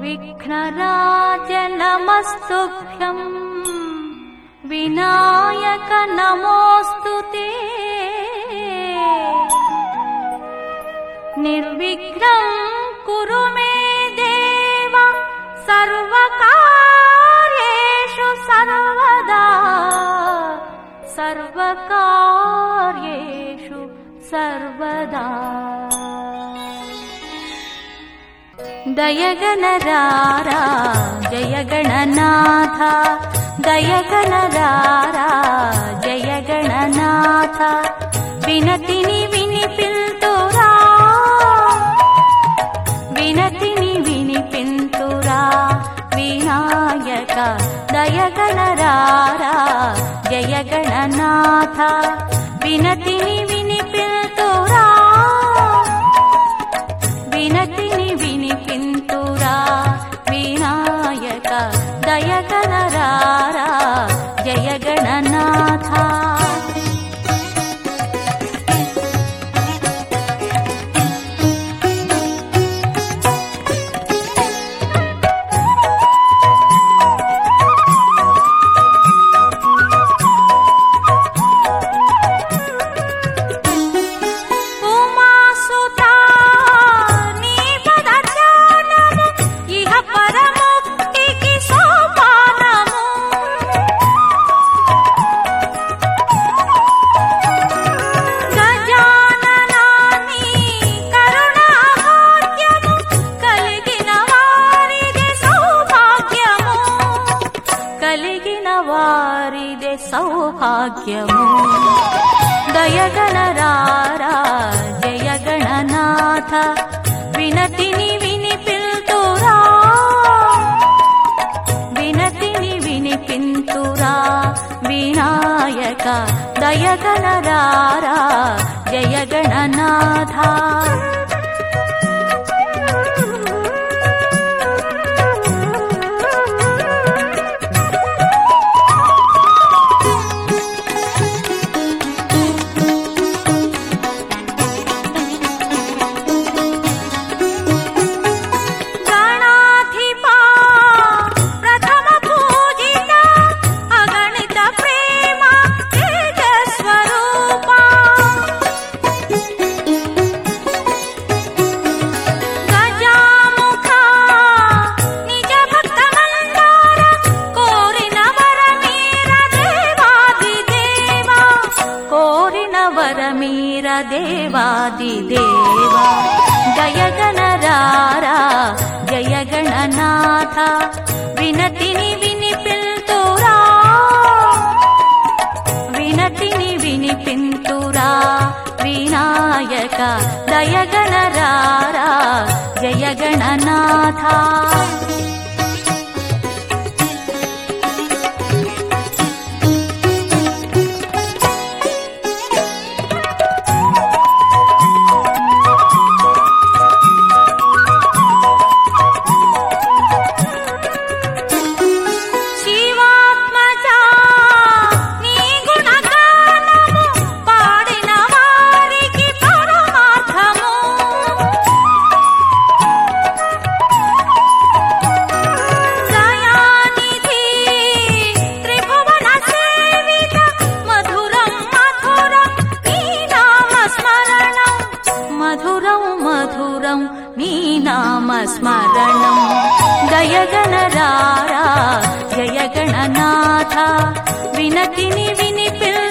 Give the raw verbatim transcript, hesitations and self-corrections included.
विघ्नराज नमस्तुभ्यं विनायक नमोस्तुते निर्विघ्नं कुरु मे देव सर्वकार्येषु सर्वदा सर्वकार्येषु सर्वदा दयगणरारा जय गणनाथ दयगणरारा जय गणनाथ विनतिनि विनिपिल्तुरा विनतिनि विनिपिल्तुरा विनायक दयगणरारा जय गणनाथ विनतिनि विनिपिल्तुरा विनतिनि विनिपिल्तुरा विनायक दयगणरारा जय गणनाथ सौभाग्यमु दयगणरारा जय गणनाथ विनतिनि विनिपिल्तुरा विनतिनि विनिपिल्तुरा विनायक दयगणरारा जय गणनाथ देवादिदेवा जय गणरारा जय गणनाथ विनतिनि विनिपिल्तुरा विनतिनि विनिपिल्तुरा विनायक दय गणरारा जय गणनाथ स्मरणं दय गणरारा जय गणनाथ विनतिनि विनिपिल्तुरा